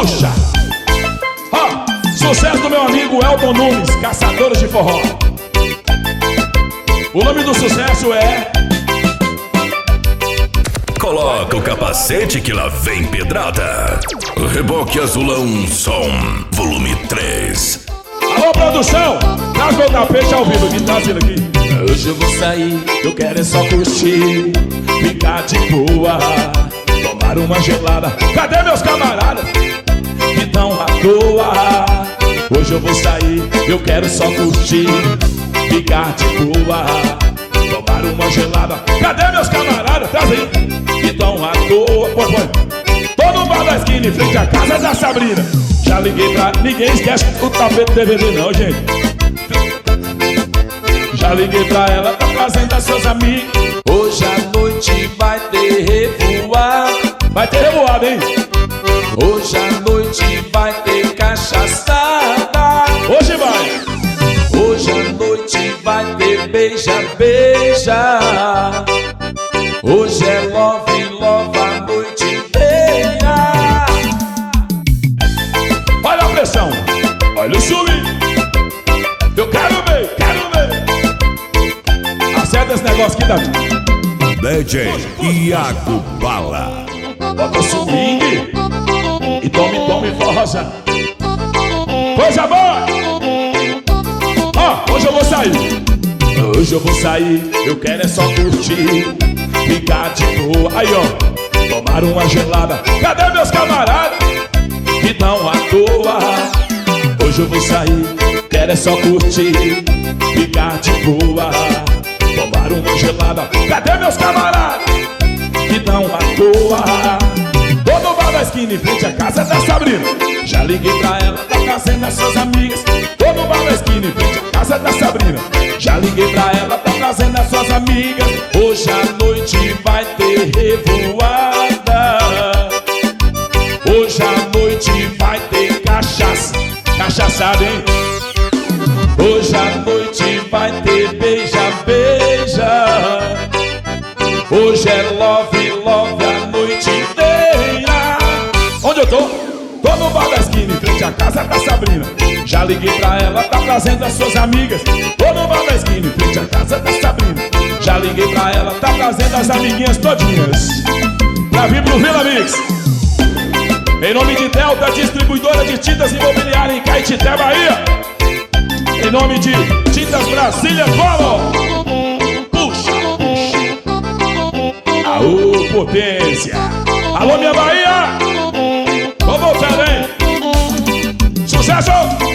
Puxa! Sucesso do meu amigo Elton Nunes, Caçadores de Forró. O nome do sucesso é... Coloca o capacete que lá vem pedrada. Reboque Azulão Som, volume 3. Alô, produção! Traz meu tapete ao vivo, que tá vindo aqui. Hoje eu vou sair, eu quero é só curtir, ficar de boa, tomar uma gelada. Cadê meus camaradas que tão à toa? Hoje eu vou sair, eu quero só curtir, ficar de boa, tomar uma gelada. Cadê meus camaradas? Traz aí, que tão à toa. Tô no bar da esquina em frente à casa da Sabrina. Já liguei pra... Ninguém esquece o tapete DVD não, gente. Já liguei pra ela, tá trazendo as suas amigas. Hoje à noite vai ter revoada. Vai ter revoada, hein? Hoje à noite vai ter cachaçada. Hoje vai. Hoje à noite vai ter beija-beija. Hoje é love, love a noite inteira. Olha a pressão, olha o swing. Eu quero ver, quero ver. Acerta esse negócio aqui daqui. DJ Iago Bala. Bota o swing e tome, tome forrosa. Coisa boa. Ó, hoje eu vou sair. Hoje eu vou sair, eu quero é só curtir, ficar de boa. Aí ó, tomar uma gelada. Cadê meus camaradas que tão à toa? Hoje eu vou sair, quero é só curtir, ficar de boa, tomar uma gelada. Cadê meus camaradas que tão à toa? Tô no bar da esquina em frente à casa da Sabrina. Já liguei pra ela, tá trazendo as suas amigas. Tô no bar da esquina em frente à casa da Sabrina. Já liguei pra ela, tá trazendo as suas amigas. Hoje à noite vai ter revoada. Hoje à noite vai ter cachaça. Cachaçada, hein? Hoje à noite vai ter beija-beija. Hoje é love, love a noite inteira. Onde eu tô? Tô no bar da esquina em frente à casa da Sabrina. Já liguei pra ela, tá trazendo as suas amigas. Tô no bar da esquina em frente à casa da Sabrina. Já liguei pra ela, tá trazendo as amiguinhas todinhas pra vir pro Vila Mix. Em nome de Delta, distribuidora de tintas imobiliária em Caetité, Bahia. Em nome de Tintas Brasília, Polo. Puxa, puxa. Aô, potência. Alô, minha Bahia. Vamos voltar, hein? Sucesso!